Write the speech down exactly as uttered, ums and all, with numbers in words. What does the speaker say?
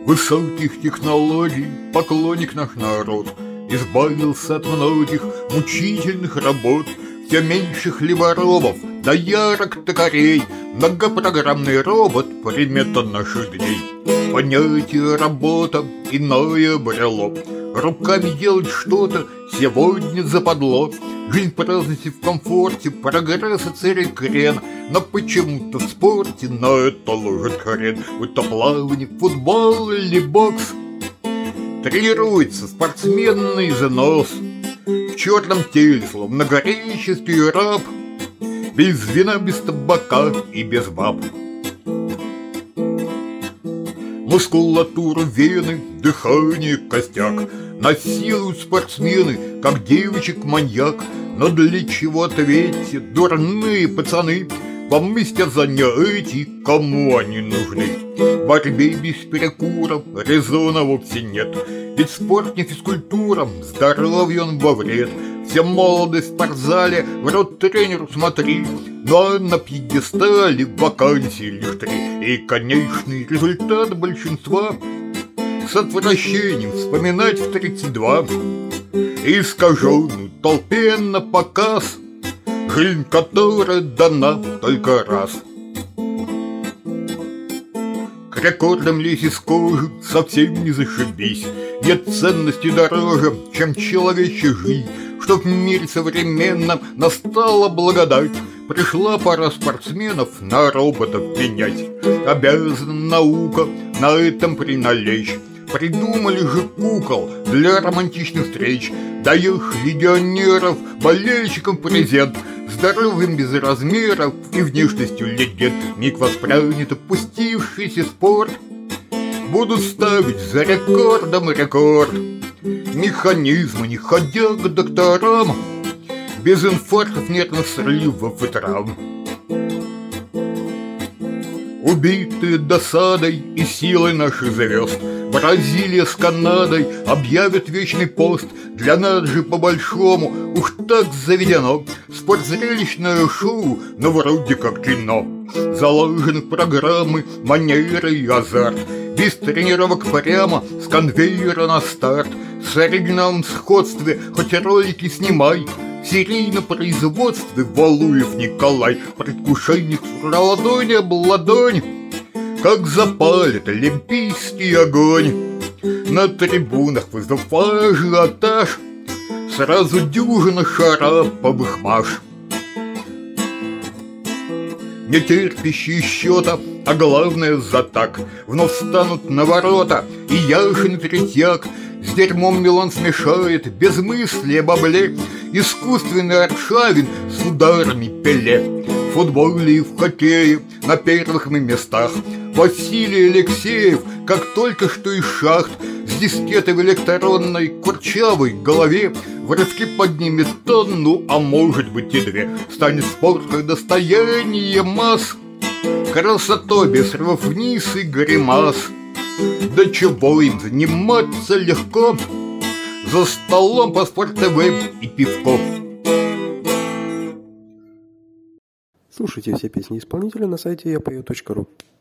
Высоких технологий поклонник наш народ, избавился от многих мучительных работ. Все меньше хлеборобов, доярок, токарей, многопрограммный робот — примета наших дней. Понятие работа иное обрело, руками делать что-то сегодня западло. Жизнь в праздности, в комфорте, прогресс и цель крен, но почему-то в спорте на это ложит хрен. Будь то плавание, футбол или бокс, тренируется спортсменный занос. В черном теле, словно греческий раб, без вина, без табака и без баб. Мускулатуру, вены, дыхание, костяк насилуют спортсмены, как девочек маньяк. Но для чего, ответьте, дурные пацаны, вам мстят занятий, кому они нужны? В борьбе без перекуров резона вовсе нет, ведь спорт не физкультура, здоровье он во вред. Вся молодость в спортзале, в рот тренеру смотри, но на пьедестале вакансий лишь три. И конечный результат большинства с отвращением вспоминать в тридцать два. Искаженную толпе на показ жизнь, которая дана только раз. К рекордам лезь из кожи, совсем не зашибись. Нет ценности дороже, чем человечья жизнь. Чтоб в мире современном настала благодать, пришла пора спортсменов на роботов пенять. Обязана наука на этом приналечь. Придумали же кукол для романтичных встреч. Даешь легионеров болельщикам презент, здоровьем без размеров и внешностью легенд. Миг воспрянет опустившийся спорт, будут ставить за рекордом рекорд. Механизмы, не ходя к докторам, без инфарктов, нервных срывов и травм. Убитые досадой и силой наших звезд, Бразилия с Канадой объявят вечный пост. Для нас же по-большому уж так заведено. Спорт — зрелищное шоу, но вроде как кино. Заложены в программы манеры и азарт. Без тренировок прямо с конвейера на старт. С оригиналом сходстве хоть ролики снимай. В серийном производстве Валуев Николай. Предвкушение в ладони об ладонь, как запалит олимпийский огонь. На трибунах вызов ажиотаж, сразу дюжина шараповых маш. Не терпящие счета, а главное за так, вновь встанут на ворота, и Яшин Третьяк с дерьмом Милан смешает, без мысли об обле, искусственный Аршавин с ударами Пеле. В футболе и в хоккее на первых мы местах. Василий Алексеев, как только что из шахт, с дискетой в электронной курчавой голове в рывке поднимет тонну, а может быть и две. Станет спорт достояние масс, красотой без рвов вниз и гримас. Да чего им заниматься легко, за столом по Спорт-ТВ и пивко. Слушайте все песни исполнителя на сайте я пою точка ру.